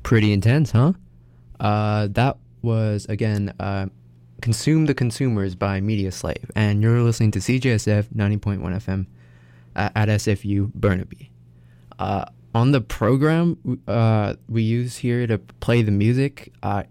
Pretty intense, huh? That was, again, Consume the Consumers by Media Slave, and you're listening to CJSF 90.1 FM at SFU Burnaby. On the program we use here to play the music,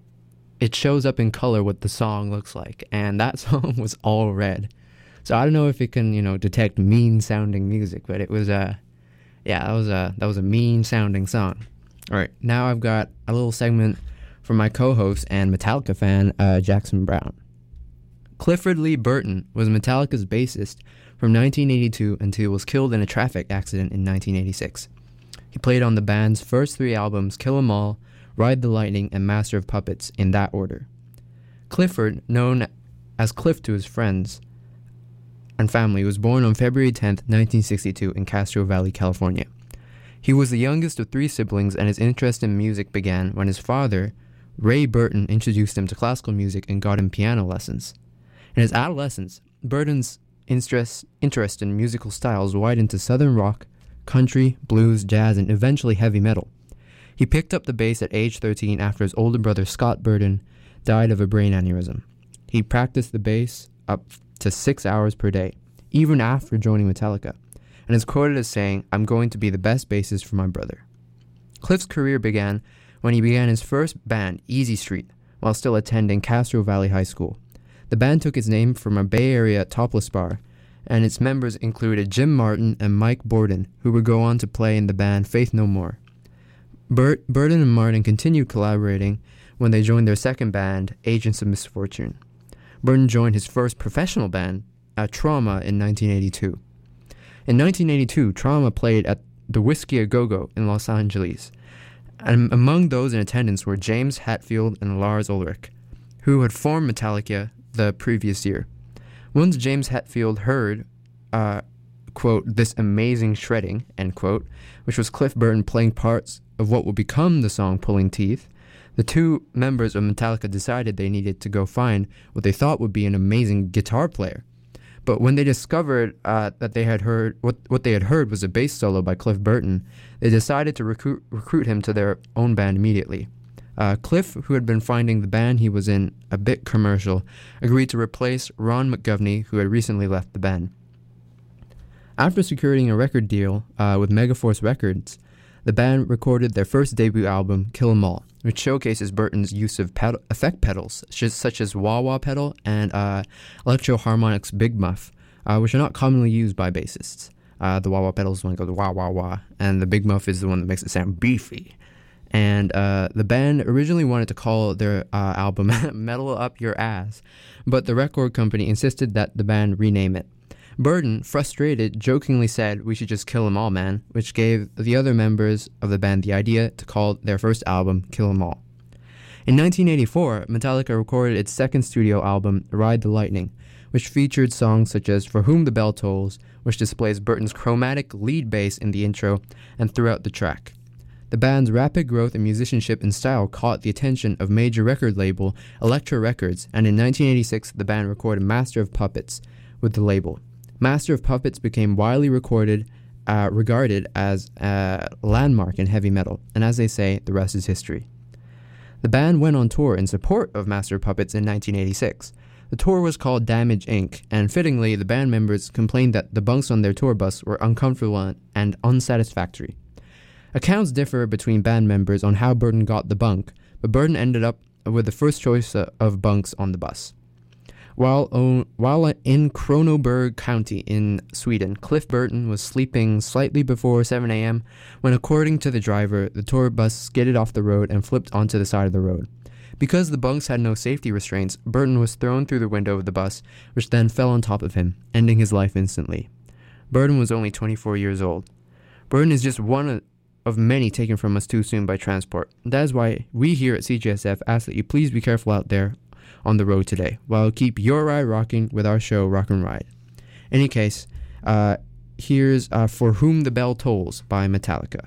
it shows up in color what the song looks like, and that song was all red. So I don't know if it can, detect mean-sounding music, but it was, that was a mean-sounding song. All right, now I've got a little segment from my co-host and Metallica fan, Jackson Brown. Clifford Lee Burton was Metallica's bassist from 1982 until he was killed in a traffic accident in 1986. He played on the band's first 3 albums, Kill 'Em All, Ride the Lightning, and Master of Puppets, in that order. Clifford, known as Cliff to his friends and family, was born on February 10, 1962 in Castro Valley, California. He was the youngest of 3 siblings, and his interest in music began when his father, Ray Burton, introduced him to classical music and got him piano lessons. In his adolescence, Burton's interest in musical styles widened to southern rock, country, blues, jazz, and eventually heavy metal. He picked up the bass at age 13 after his older brother Scott Burton died of a brain aneurysm. He practiced the bass up to 6 hours per day, even after joining Metallica, and is quoted as saying, "I'm going to be the best bassist for my brother." Cliff's career began when he began his first band, Easy Street, while still attending Castro Valley High School. The band took its name from a Bay Area topless bar, and its members included Jim Martin and Mike Bordin, who would go on to play in the band Faith No More. Burton and Martin continued collaborating when they joined their second band, Agents of Misfortune. Burton joined his first professional band, Trauma, in 1982. In 1982, Trauma played at the Whiskey A Go-Go in Los Angeles, and among those in attendance were James Hetfield and Lars Ulrich, who had formed Metallica the previous year. Once James Hetfield heard, quote, "this amazing shredding," end quote, which was Cliff Burton playing parts of what would become the song Pulling Teeth, the 2 members of Metallica decided they needed to go find what they thought would be an amazing guitar player. But when they discovered that they had heard what they had heard was a bass solo by Cliff Burton, they decided to recruit him to their own band immediately. Cliff, who had been finding the band he was in a bit commercial, agreed to replace Ron McGovney, who had recently left the band. After securing a record deal with Megaforce Records, the band recorded their first debut album, Kill 'Em All, which showcases Burton's use of effect pedals, such as wah-wah pedal and Electro-Harmonix Big Muff, which are not commonly used by bassists. The wah-wah pedal is the one that goes wah-wah-wah, and the Big Muff is the one that makes it sound beefy. And the band originally wanted to call their album Metal Up Your Ass, but the record company insisted that the band rename it. Burton, frustrated, jokingly said, "We should just kill 'em all, man," which gave the other members of the band the idea to call their first album Kill 'Em All. In 1984, Metallica recorded its second studio album, Ride the Lightning, which featured songs such as For Whom the Bell Tolls, which displays Burton's chromatic lead bass in the intro and throughout the track. The band's rapid growth in musicianship and style caught the attention of major record label Elektra Records, and in 1986 the band recorded Master of Puppets with the label. Master of Puppets became widely regarded as a landmark in heavy metal, and as they say, the rest is history. The band went on tour in support of Master of Puppets in 1986. The tour was called Damage Inc., and fittingly, the band members complained that the bunks on their tour bus were uncomfortable and unsatisfactory. Accounts differ between band members on how Burton got the bunk, but Burton ended up with the first choice of bunks on the bus. While in Kronoberg County in Sweden, Cliff Burton was sleeping slightly before 7 a.m. when, according to the driver, the tour bus skidded off the road and flipped onto the side of the road. Because the bunks had no safety restraints, Burton was thrown through the window of the bus, which then fell on top of him, ending his life instantly. Burton was only 24 years old. Burton is just one of many taken from us too soon by transport. That is why we here at CJSF ask that you please be careful out there on the road today, while keep your ride rocking with our show Rock and Ride. Any case, here's For Whom the Bell Tolls by Metallica.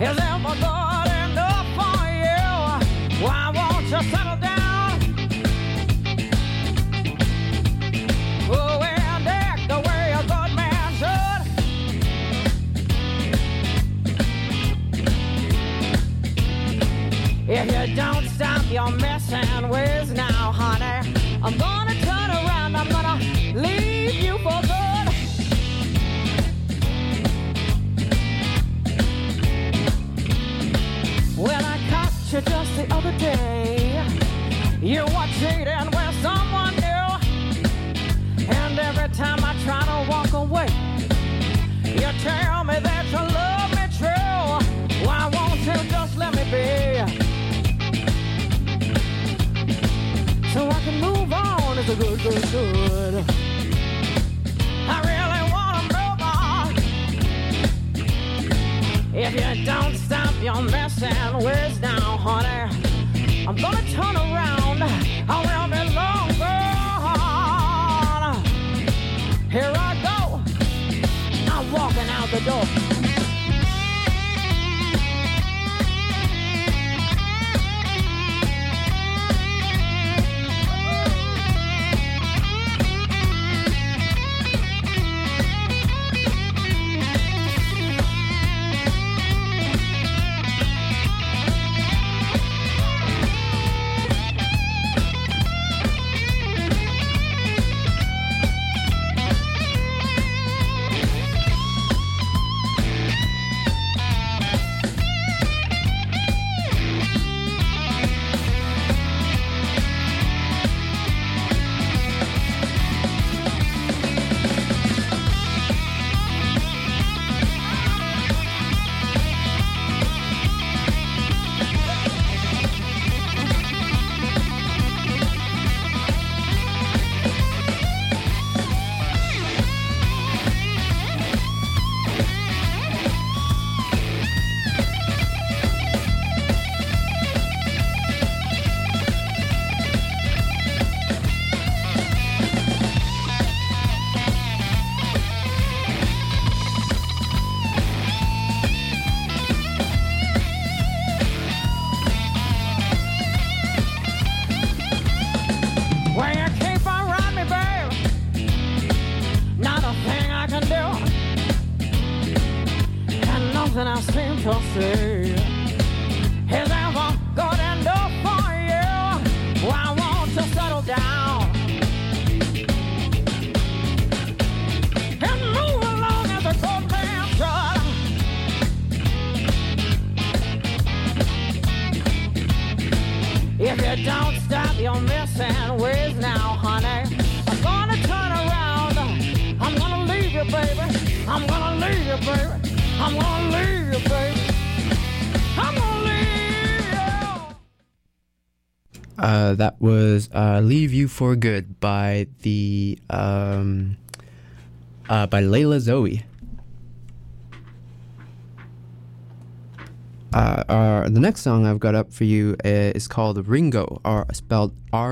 is ever good enough for you? Why won't you settle down? Oh, and act the way a good man should. If you don't stop your messing ways now, honey, I'm gonna turn around, I'm gonna leave you for good. When I caught you just the other day, you were cheating with someone new. And every time I try to walk away, you tell me that you love me true. Why won't you just let me be? So I can move on, it's a good, good, good. I really wanna move on. If you don't stop your messing ways now, honey, I'm gonna turn around, I will be long gone. Here I go, I'm walking out the door. Nothing I seem to see is ever good enough for you. Why won't you settle down and move along as a good man should? If you don't stop your messing ways now, honey, I'm gonna turn around, I'm gonna leave you, baby, I'm gonna leave you, baby, I'm gonna leave you, baby. I'm gonna leave you. That was "Leave You for Good" by the by Layla Zoe. The next song I've got up for you is called Ringo, spelled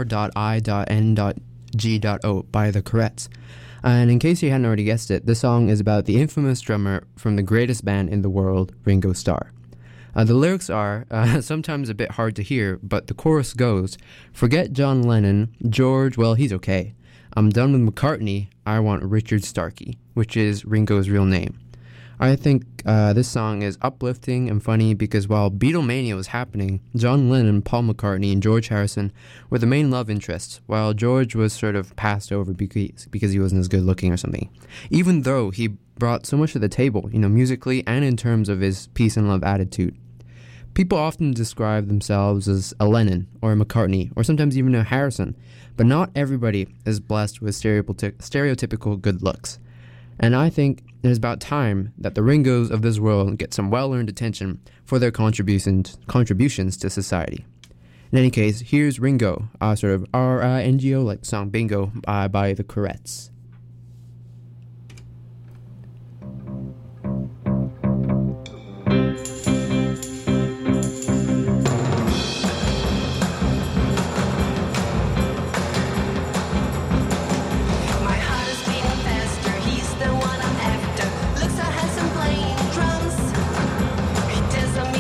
R.I.N.G.O, by the Courettes. And in case you hadn't already guessed it, this song is about the infamous drummer from the greatest band in the world, Ringo Starr. The lyrics are sometimes a bit hard to hear, but the chorus goes, "Forget John Lennon, George, well, he's okay. I'm done with McCartney, I want Richard Starkey," which is Ringo's real name. I think this song is uplifting and funny because while Beatlemania was happening, John Lennon, Paul McCartney, and George Harrison were the main love interests, while George was sort of passed over because he wasn't as good looking or something. Even though he brought so much to the table, musically and in terms of his peace and love attitude. People often describe themselves as a Lennon or a McCartney or sometimes even a Harrison, but not everybody is blessed with stereotypical good looks. And I think it is about time that the Ringos of this world get some well-earned attention for their contributions to society. In any case, here's Ringo, sort of R-I-N-G-O, like the song Bingo, by the Courettes. Doesn't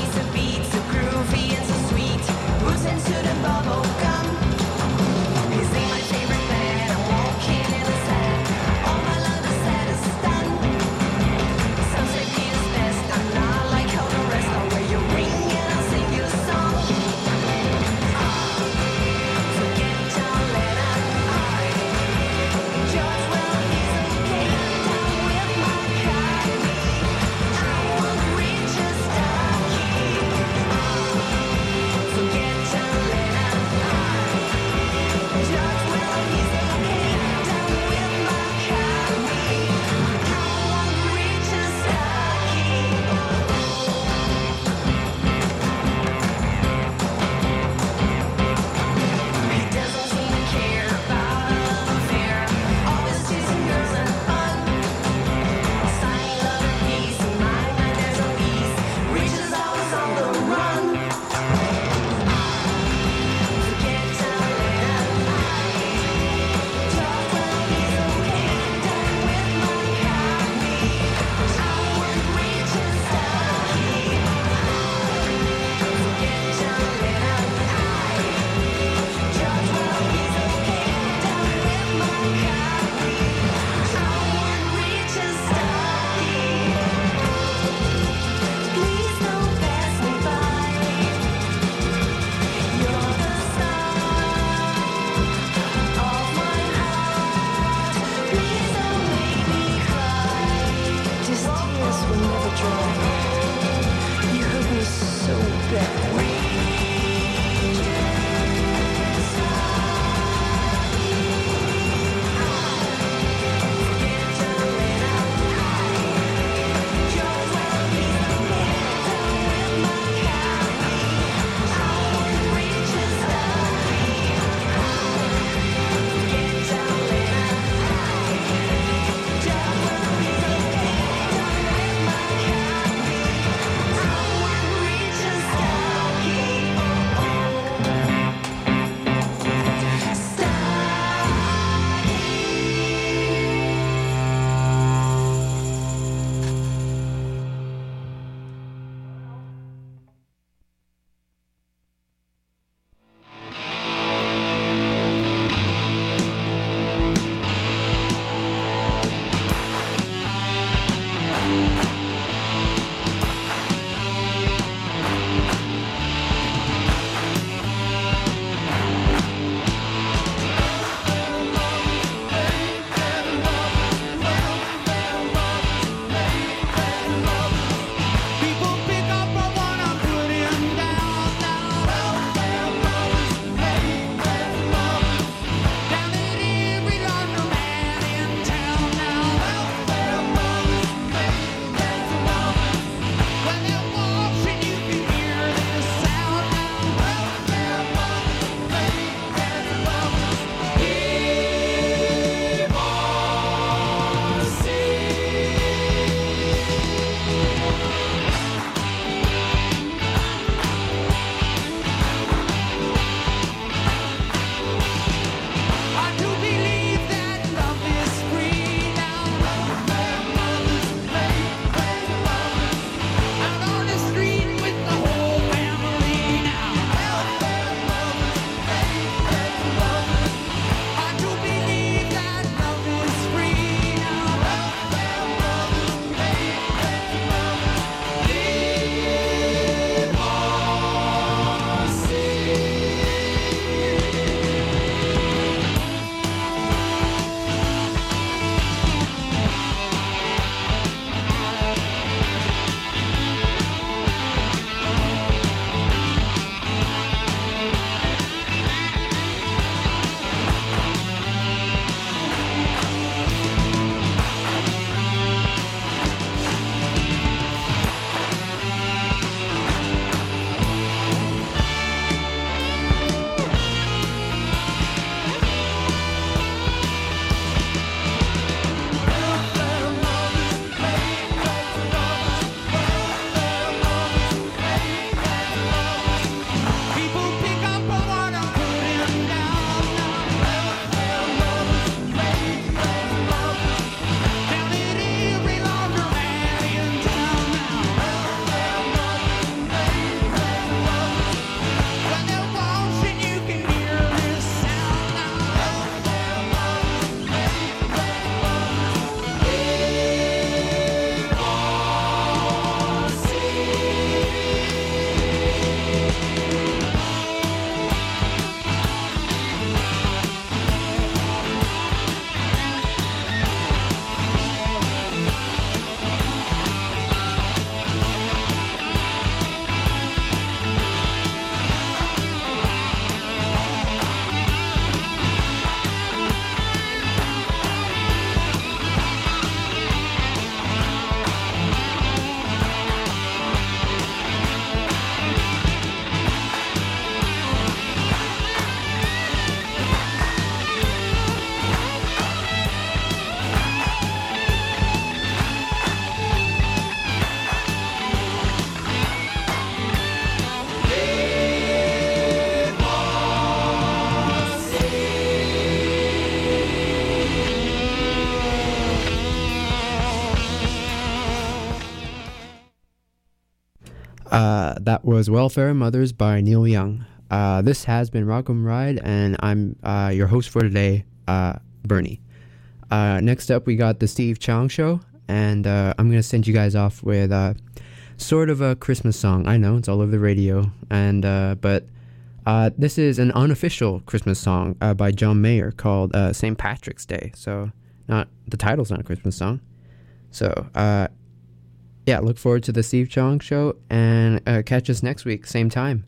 That was Welfare Mothers by Neil Young. This has been Rock'em Ride, and I'm your host for today, Bernie. Next up, we got the Steve Chong Show, and I'm going to send you guys off with sort of a Christmas song. I know, it's all over the radio, and but this is an unofficial Christmas song by John Mayer called St. Patrick's Day. So the title's not a Christmas song. So, yeah, look forward to the Steve Chong Show, and catch us next week, same time.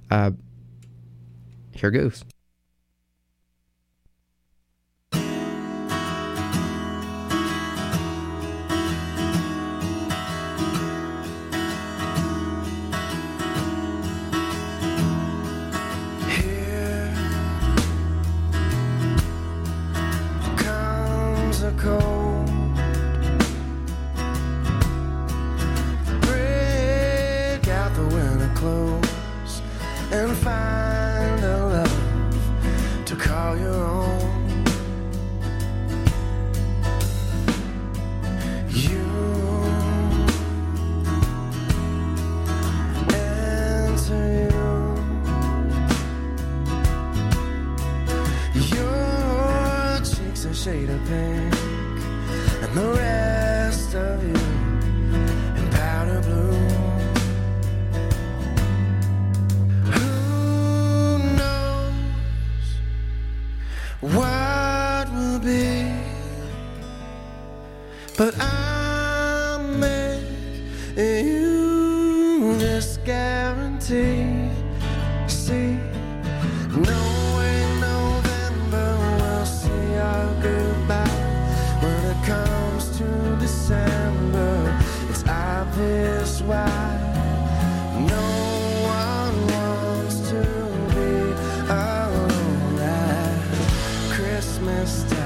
Here goes. And find a love to call your own. You enter your cheeks a shade of pink, and the rest of you in powder blue. What will be, but I'll make you this guarantee. See, no way November will see our goodbye. When it comes to December, it's obvious why. No one wants to be alone at Christmas time.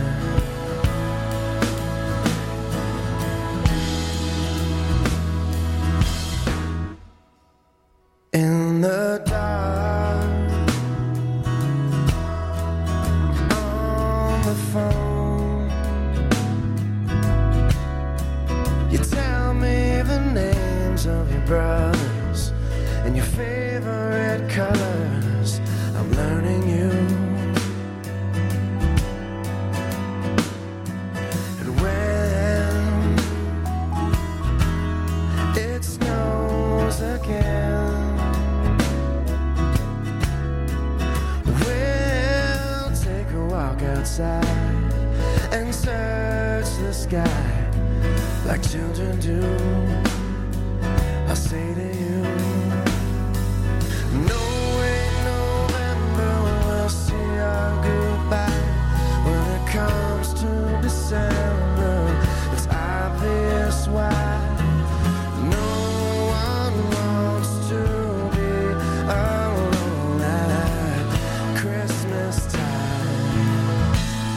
In the dark, on the phone, you tell me the names of your brothers and your favorite colors. I'm learning you. And when it snows again, we'll take a walk outside and search the sky like children do. I'll say to you, no way November will see our goodbye. When it comes to December, it's obvious why. No one wants to be alone at Christmas time.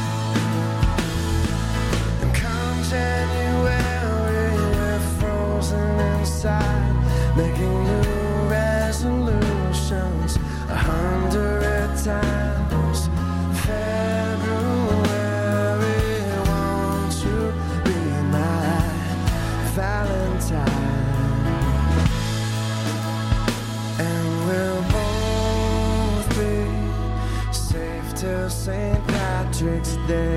And come January, we're frozen inside, making new resolutions 100 times. February, won't you be my Valentine? And we'll both be safe till St. Patrick's Day.